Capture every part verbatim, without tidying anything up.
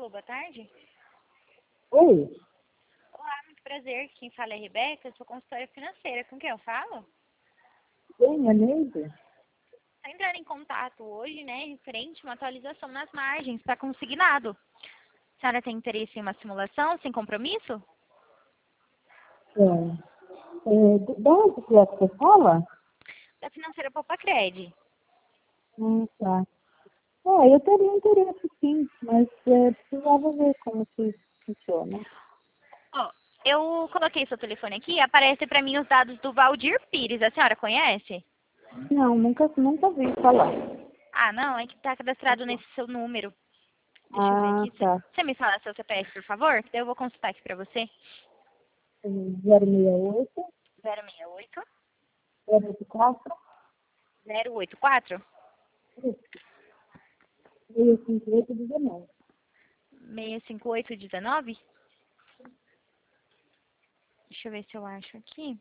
Alô, boa tarde. Oi, Olá, muito prazer. Quem fala é a Rebeca, eu sou consultora financeira. Com quem eu falo? quem é Neide? Estou entrando em contato hoje, né, referente a uma atualização nas margens para consignado. A senhora tem interesse em uma simulação sem compromisso? É, é, de de onde que é que você fala? Da financeira Poupa Cred. Hum, tá. É, eu teria interesse sim, mas é, precisava ver como que funciona. Ó, eu coloquei seu telefone aqui, aparece para mim os dados do Valdir Pires. A senhora conhece? Não, nunca, nunca vi falar. Ah, não, é que está cadastrado nesse seu número. Deixa eu ver Ah, aqui. tá. Você me fala seu C P F, por favor? Que daí eu vou consultar aqui para você. zero seis oito, zero seis oito, zero oito quatro, zero oito quatro, seis cinco oito dezenove. seis cinco oito um nove. Deixa eu ver se eu acho aqui.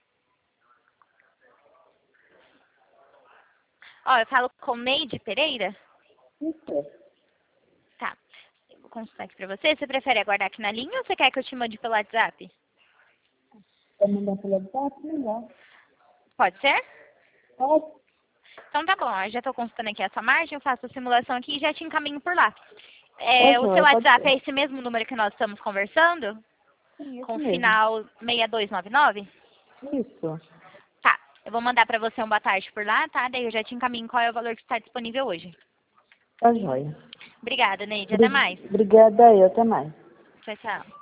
Ó, eu falo com Neide Pereira? Isso. Tá. Eu vou consultar aqui pra você. Você prefere aguardar aqui na linha ou você quer que eu te mande pelo WhatsApp? Quer mandar pelo WhatsApp? Melhor. Pode ser? Pode? Então tá bom. Eu já tô consultando aqui a sua margem, eu faço a simulação aqui e já te encaminho por lá. Tá É, o seu joia, pode WhatsApp ser. é esse mesmo número que nós estamos conversando? Sim, isso Com o mesmo. final seis dois nove nove? Isso. Tá. Eu vou mandar pra você um boa tarde por lá, tá? Daí eu já te encaminho qual é o valor que está disponível hoje. Tá joia. Obrigada, Neide. Até Obri- mais. Obrigada, eu. Até mais. Tchau, tchau.